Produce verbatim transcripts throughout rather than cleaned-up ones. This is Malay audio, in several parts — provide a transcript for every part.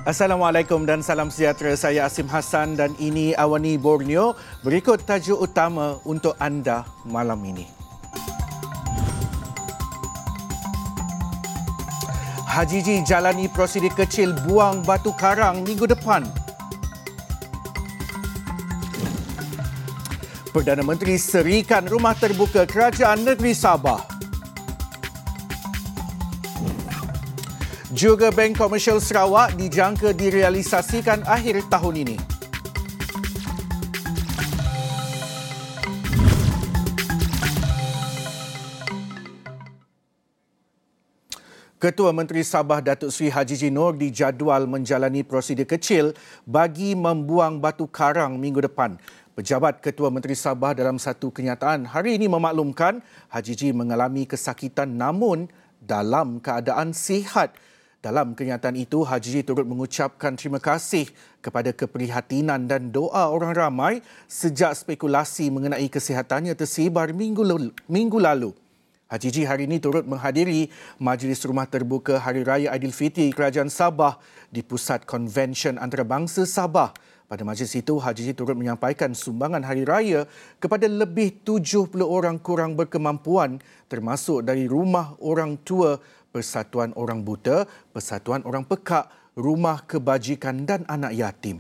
Assalamualaikum dan salam sejahtera. Saya Asim Hassan dan ini Awani Borneo. Berikut tajuk utama untuk anda malam ini. Haji Ji jalani prosedur kecil buang batu karang minggu depan. Perdana Menteri serikan rumah terbuka Kerajaan Negeri Sabah. Juga Bank Komersial Sarawak dijangka direalisasikan akhir tahun ini. Ketua Menteri Sabah Datuk Seri Haji Ji Noor dijadual menjalani prosedur kecil bagi membuang batu karang minggu depan. Pejabat Ketua Menteri Sabah dalam satu kenyataan hari ini memaklumkan Haji Ji mengalami kesakitan namun dalam keadaan sihat. Dalam kenyataan itu, Haji Ji turut mengucapkan terima kasih kepada keprihatinan dan doa orang ramai sejak spekulasi mengenai kesihatannya tersebar minggu lalu. Haji Ji hari ini turut menghadiri Majlis Rumah Terbuka Hari Raya Aidilfitri Kerajaan Sabah di Pusat Konvensyen Antarabangsa Sabah. Pada majlis itu, Haji Ji turut menyampaikan sumbangan Hari Raya kepada lebih tujuh puluh orang kurang berkemampuan termasuk dari Rumah Orang Tua, Persatuan Orang Buta, Persatuan Orang Pekak, Rumah Kebajikan dan Anak Yatim.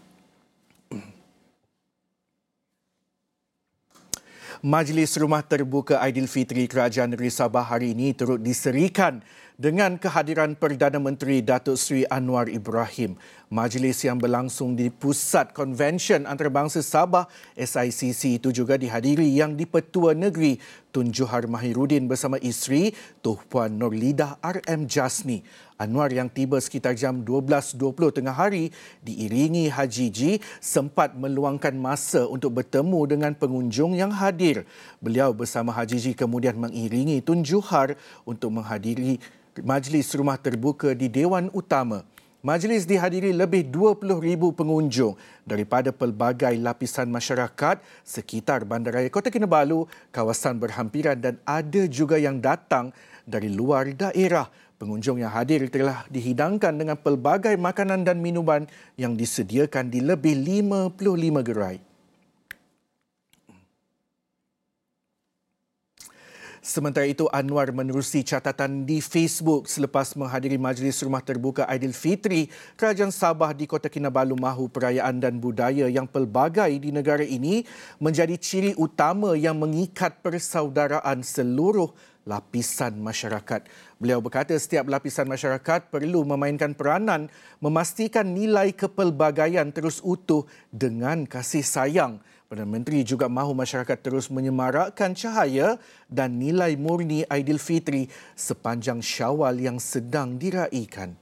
Majlis Rumah Terbuka Aidilfitri Kerajaan Negeri Sabah hari ini turut diserikan dengan kehadiran Perdana Menteri Datuk Seri Anwar Ibrahim. Majlis yang berlangsung di Pusat Konvensyen Antarabangsa Sabah S I C C itu juga dihadiri Yang di-Pertua Negeri Tun Johar Mahiruddin bersama isteri Tuh Puan Nurlidah R M Jasni. Anwar yang tiba sekitar jam dua belas dua puluh tengah hari diiringi Haji Ji sempat meluangkan masa untuk bertemu dengan pengunjung yang hadir. Beliau bersama Haji Ji kemudian mengiringi Tun Johar untuk menghadiri Majlis Rumah Terbuka di Dewan Utama. Majlis dihadiri lebih dua puluh ribu pengunjung daripada pelbagai lapisan masyarakat sekitar Bandaraya Kota Kinabalu, kawasan berhampiran dan ada juga yang datang dari luar daerah. Pengunjung yang hadir telah dihidangkan dengan pelbagai makanan dan minuman yang disediakan di lebih lima puluh lima gerai. Sementara itu, Anwar menerusi catatan di Facebook selepas menghadiri Majlis Rumah Terbuka Aidilfitri Kerajaan Sabah di Kota Kinabalu mahu perayaan dan budaya yang pelbagai di negara ini menjadi ciri utama yang mengikat persaudaraan seluruh lapisan masyarakat. Beliau berkata setiap lapisan masyarakat perlu memainkan peranan memastikan nilai kepelbagaian terus utuh dengan kasih sayang. Perdana Menteri juga mahu masyarakat terus menyemarakkan cahaya dan nilai murni Aidilfitri sepanjang Syawal yang sedang diraikan.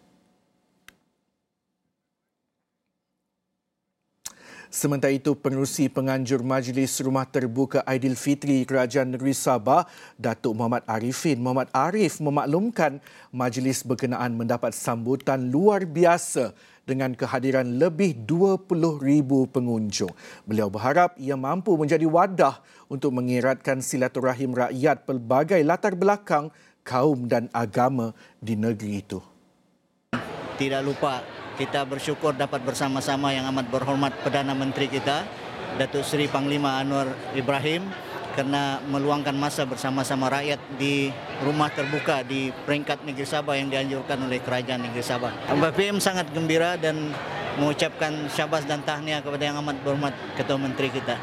Sementara itu, Pengerusi Penganjur Majlis Rumah Terbuka Aidilfitri Kerajaan Negeri Sabah, Datuk Muhammad Arifin Muhammad Arif memaklumkan majlis berkenaan mendapat sambutan luar biasa dengan kehadiran lebih dua puluh ribu pengunjung. Beliau berharap ia mampu menjadi wadah untuk mengeratkan silaturahim rakyat pelbagai latar belakang, kaum dan agama di negeri itu. Tidak lupa kita bersyukur dapat bersama-sama Yang Amat Berhormat Perdana Menteri kita, Datuk Seri Panglima Anwar Ibrahim, kerana meluangkan masa bersama-sama rakyat di rumah terbuka di peringkat Negeri Sabah yang dianjurkan oleh Kerajaan Negeri Sabah. B P M sangat gembira dan mengucapkan syabas dan tahniah kepada Yang Amat Berhormat Ketua Menteri kita.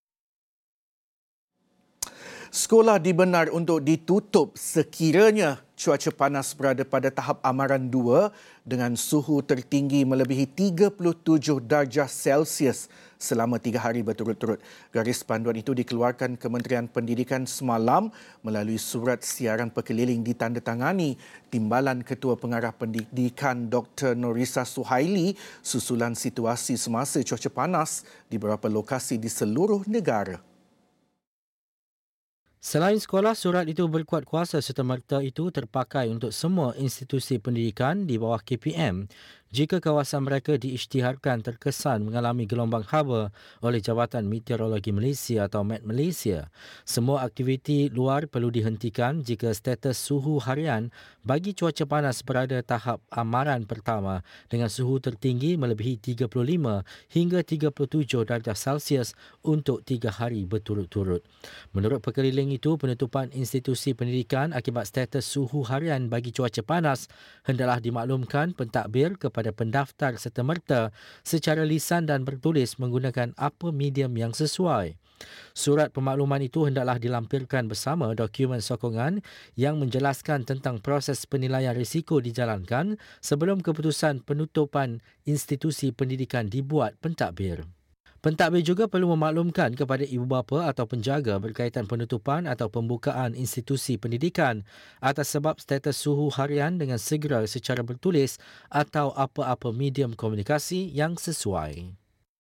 Sekolah dibenar untuk ditutup sekiranya cuaca panas berada pada tahap amaran dua dengan suhu tertinggi melebihi tiga puluh tujuh darjah Celsius selama tiga hari berturut-turut. Garis panduan itu dikeluarkan Kementerian Pendidikan semalam melalui surat siaran berkeliling ditandatangani Timbalan Ketua Pengarah Pendidikan Doktor Norisa Suhaili susulan situasi semasa cuaca panas di beberapa lokasi di seluruh negara. Selain sekolah, surat itu berkuat kuasa serta-merta itu terpakai untuk semua institusi pendidikan di bawah K P M jika kawasan mereka diisytiharkan terkesan mengalami gelombang haba oleh Jabatan Meteorologi Malaysia atau Met Malaysia. Semua aktiviti luar perlu dihentikan jika status suhu harian bagi cuaca panas berada tahap amaran pertama dengan suhu tertinggi melebihi tiga puluh lima hingga tiga puluh tujuh darjah Celsius untuk tiga hari berturut-turut. Menurut pekeliling itu, penutupan institusi pendidikan akibat status suhu harian bagi cuaca panas hendaklah dimaklumkan pentadbir kepada pendaftar serta-merta secara lisan dan bertulis menggunakan apa medium yang sesuai. Surat pemakluman itu hendaklah dilampirkan bersama dokumen sokongan yang menjelaskan tentang proses penilaian risiko dijalankan sebelum keputusan penutupan institusi pendidikan dibuat pentadbir. Pentadbir juga perlu memaklumkan kepada ibu bapa atau penjaga berkaitan penutupan atau pembukaan institusi pendidikan atas sebab status suhu harian dengan segera secara bertulis atau apa-apa medium komunikasi yang sesuai.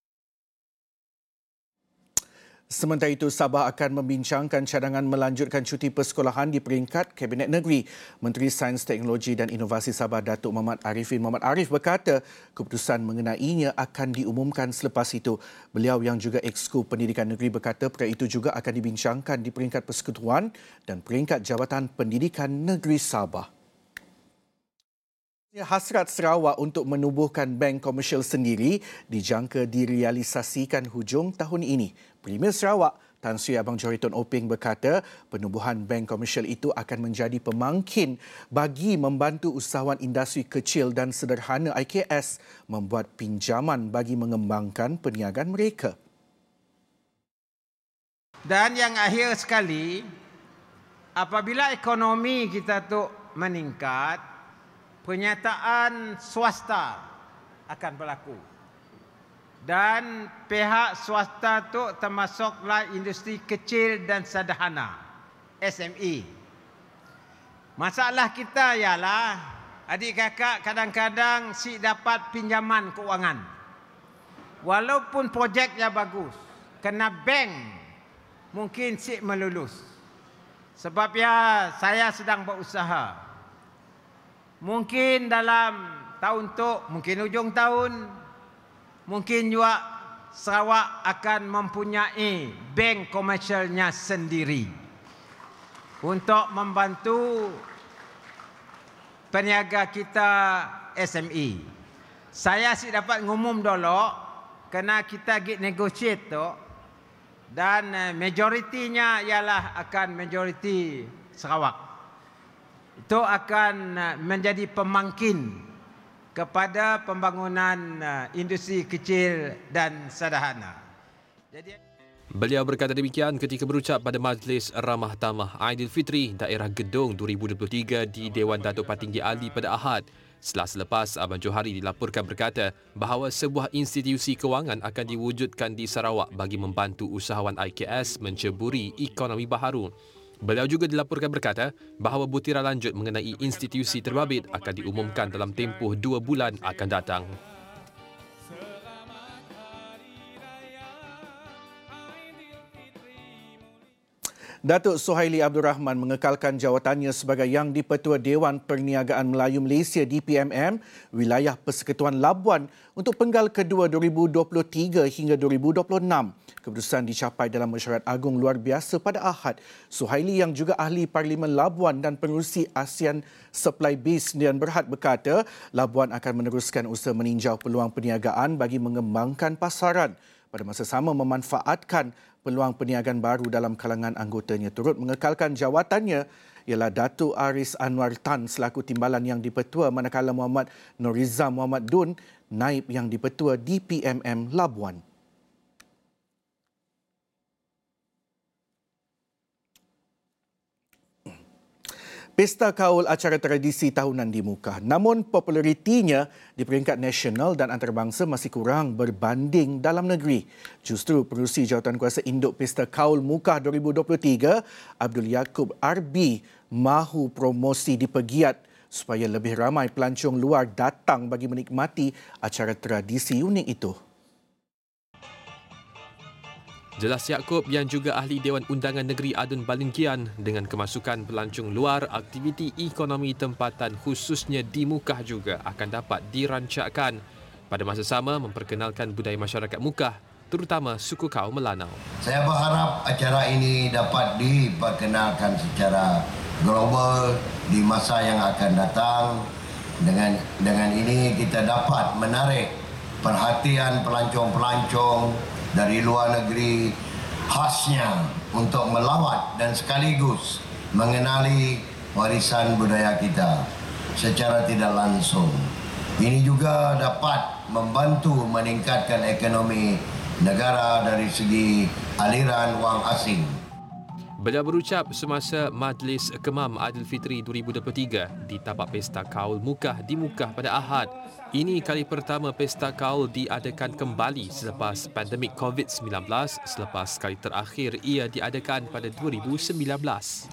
Sementara itu, Sabah akan membincangkan cadangan melanjutkan cuti persekolahan di peringkat Kabinet Negeri. Menteri Sains, Teknologi dan Inovasi Sabah, Datuk Muhammad Arifin Muhammad Arif berkata keputusan mengenainya akan diumumkan selepas itu. Beliau yang juga Exco Pendidikan Negeri berkata perkara itu juga akan dibincangkan di peringkat Persekutuan dan peringkat Jabatan Pendidikan Negeri Sabah. Hasrat Sarawak untuk menubuhkan bank komersial sendiri dijangka direalisasikan hujung tahun ini. Premier Sarawak, Tan Sri Abang Johari Tun Oping berkata penubuhan bank komersial itu akan menjadi pemangkin bagi membantu usahawan industri kecil dan sederhana I K S membuat pinjaman bagi mengembangkan perniagaan mereka. Dan yang akhir sekali, apabila ekonomi kita tu meningkat, penyataan swasta akan berlaku. Dan pihak swasta tu termasuklah industri kecil dan sederhana, S M E. Masalah kita ialah adik kakak kadang-kadang si dapat pinjaman keuangan. Walaupun projeknya bagus, kena bank mungkin si melulus. Sebab ya saya sedang berusaha. Mungkin dalam tahun tu, mungkin hujung tahun, mungkin juga Sarawak akan mempunyai bank komersialnya sendiri untuk membantu peniaga kita S M E. Saya sih dapat ngumum dulu, kena kita git negotiate tu, dan majoritinya ialah akan majoriti Sarawak. Itu akan menjadi pemangkin kepada pembangunan industri kecil dan sederhana. Jadi beliau berkata demikian ketika berucap pada Majlis Ramah Tamah Aidilfitri Daerah Gedong dua ribu dua puluh tiga di Dewan Datuk Patinggi Ali pada Ahad. Setelah selepas Abang Johari dilaporkan berkata bahawa sebuah institusi kewangan akan diwujudkan di Sarawak bagi membantu usahawan I K S menceburi ekonomi baharu. Beliau juga dilaporkan berkata bahawa butiran lanjut mengenai institusi terbabit akan diumumkan dalam tempoh dua bulan akan datang. Datuk Suhaili Abdul Rahman mengekalkan jawatannya sebagai Yang di-Pertua Dewan Perniagaan Melayu Malaysia D P M M wilayah Persekutuan Labuan untuk penggal kedua dua ribu dua puluh tiga hingga dua ribu dua puluh enam. Keputusan dicapai dalam mesyuarat agung luar biasa pada Ahad. Suhaili yang juga ahli Parlimen Labuan dan pengerusi ASEAN Supply Base Sdn Berhad berkata Labuan akan meneruskan usaha meninjau peluang perniagaan bagi mengembangkan pasaran. Pada masa sama memanfaatkan peluang perniagaan baru dalam kalangan anggotanya. Turut mengekalkan jawatannya ialah Datuk Aris Anwar Tan selaku Timbalan Yang di-Pertua, manakala Muhammad Noriza Muhammad Dun Naib Yang di-Pertua D P M M Labuan. Pesta Kaul acara tradisi tahunan dimukah. Namun popularitinya di peringkat nasional dan antarabangsa masih kurang berbanding dalam negeri. Justru Pengerusi Jawatankuasa Induk Pesta Kaul Mukah dua ribu dua puluh tiga, Abdul Yaakob R B, mahu promosi dipegiat supaya lebih ramai pelancong luar datang bagi menikmati acara tradisi unik itu. Jelas Yaakob yang juga ahli Dewan Undangan Negeri Adun Balingkian dengan kemasukan pelancong luar, aktiviti ekonomi tempatan khususnya di Mukah juga akan dapat dirancakkan. Pada masa sama memperkenalkan budaya masyarakat Mukah, terutama suku kaum Melanau. Saya berharap acara ini dapat diperkenalkan secara global di masa yang akan datang. Dengan dengan ini kita dapat menarik perhatian pelancong-pelancong dari luar negeri khasnya untuk melawat dan sekaligus mengenali warisan budaya kita secara tidak langsung. Ini juga dapat membantu meningkatkan ekonomi negara dari segi aliran wang asing. Beliau berucap semasa Majlis Kemam Aidilfitri dua ribu dua puluh tiga di tapak Pesta Kaul Mukah di Mukah pada Ahad. Ini kali pertama Pesta Kaul diadakan kembali selepas pandemik covid sembilan belas, selepas kali terakhir ia diadakan pada dua ribu sembilan belas.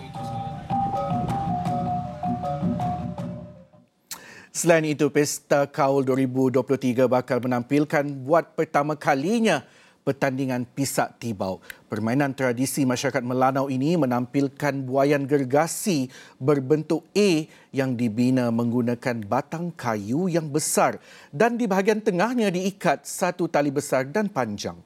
Selain itu, Pesta Kaul dua ribu dua puluh tiga bakal menampilkan buat pertama kalinya pertandingan pisak tibau. Permainan tradisi masyarakat Melanau ini menampilkan buaian gergasi berbentuk A yang dibina menggunakan batang kayu yang besar dan di bahagian tengahnya diikat satu tali besar dan panjang.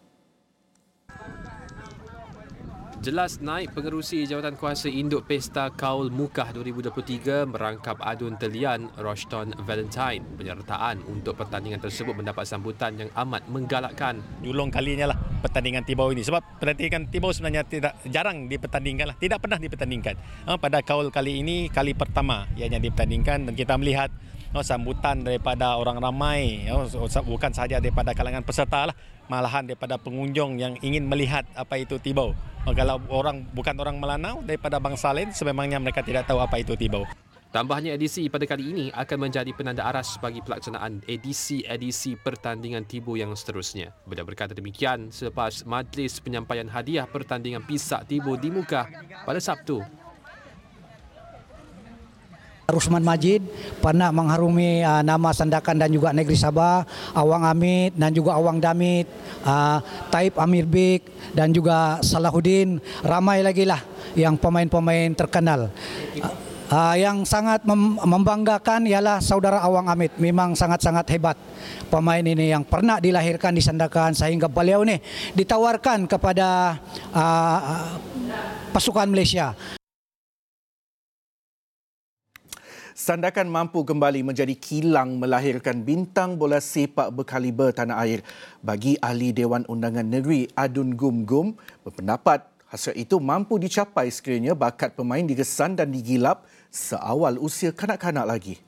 Jelas naib pengerusi Jawatankuasa Induk Pesta Kaul Mukah dua ribu dua puluh tiga merangkap Adun Telian Roshton Valentine. Penyertaan untuk pertandingan tersebut mendapat sambutan yang amat menggalakkan. Julung kalinya lah pertandingan tibau ini. Sebab pertandingan tibau sebenarnya tidak jarang dipertandingkan lah. Tidak pernah dipertandingkan. Pada kaul kali ini, kali pertama ianya dipertandingkan dan kita melihat sambutan daripada orang ramai, bukan sahaja daripada kalangan peserta lah, malahan daripada pengunjung yang ingin melihat apa itu tibau. Kalau orang bukan orang Melanau daripada bangsa lain, sememangnya mereka tidak tahu apa itu tibau. Tambahnya edisi pada kali ini akan menjadi penanda aras bagi pelaksanaan edisi-edisi pertandingan tibu yang seterusnya. Beliau berkata demikian selepas majlis penyampaian hadiah pertandingan pisak tibu di Mukah pada Sabtu. Rusman Majid pernah mengharumi uh, nama Sandakan dan juga Negeri Sabah, Awang Amit dan juga Awang Damit, uh, Taib Amir Bik dan juga Salahuddin. Ramai lagi lah yang pemain-pemain terkenal. Uh, uh, yang sangat mem- membanggakan ialah saudara Awang Amit. Memang sangat-sangat hebat pemain ini yang pernah dilahirkan di Sandakan sehingga beliau ni ditawarkan kepada uh, pasukan Malaysia. Sandakan mampu kembali menjadi kilang melahirkan bintang bola sepak berkaliber tanah air. Bagi ahli Dewan Undangan Negeri Adun Gum-Gum berpendapat hasil itu mampu dicapai sekiranya bakat pemain digesan dan digilap seawal usia kanak-kanak lagi.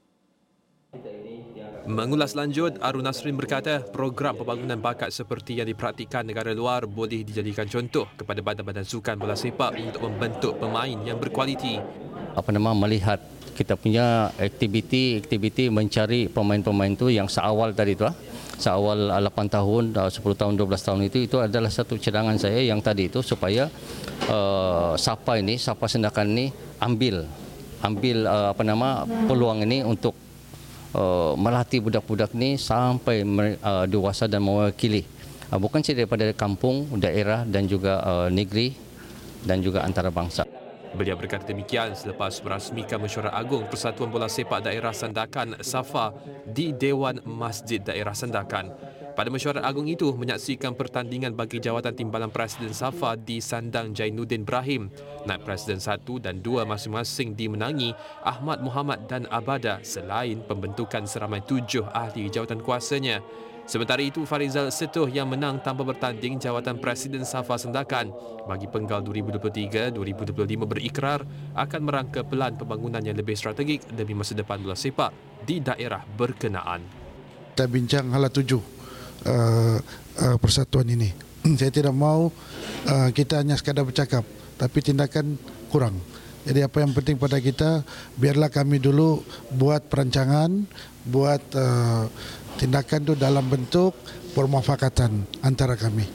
Mengulas lanjut, Arun Nasrin berkata program pembangunan bakat seperti yang dipraktikkan negara luar boleh dijadikan contoh kepada badan-badan sukan bola sepak untuk membentuk pemain yang berkualiti. Apa nama melihat kita punya aktiviti-aktiviti mencari pemain-pemain tu yang seawal tadi tu lah. Seawal lapan tahun, sepuluh tahun, dua belas tahun itu itu adalah satu cadangan saya yang tadi itu supaya uh, Sapa ini, Sapa Sandakan ini ambil ambil uh, apa nama peluang ini untuk uh, melatih budak-budak ni sampai uh, dewasa dan mewakili uh, bukan saja daripada kampung, daerah dan juga uh, negeri dan juga antarabangsa. Beliau berkata demikian selepas merasmikan Mesyuarat Agung Persatuan Bola Sepak Daerah Sandakan SAFA di Dewan Masjid Daerah Sandakan. Pada Mesyuarat Agung itu menyaksikan pertandingan bagi jawatan timbalan Presiden SAFA di Sandang Jainuddin Ibrahim. Naib Presiden satu dan dua masing-masing dimenangi Ahmad Muhammad dan Abada selain pembentukan seramai tujuh ahli jawatan kuasanya. Sementara itu, Farizal Setuh yang menang tanpa bertanding jawatan Presiden SAFA Sandakan bagi penggal dua ribu dua puluh tiga dua ribu dua puluh lima berikrar akan merangka pelan pembangunan yang lebih strategik demi masa depan bola sepak di daerah berkenaan. Kita bincang hala tujuh uh, uh, persatuan ini. Saya tidak mau uh, kita hanya sekadar bercakap, tapi tindakan kurang. Jadi apa yang penting pada kita, biarlah kami dulu buat perancangan, buat uh, tindakan itu dalam bentuk permufakatan antara kami.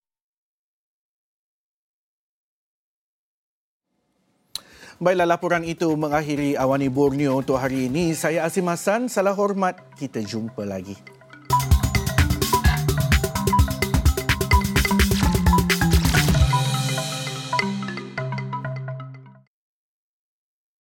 Baiklah, laporan itu mengakhiri Awani Borneo untuk hari ini. Saya Azim Hassan, salam hormat. Kita jumpa lagi.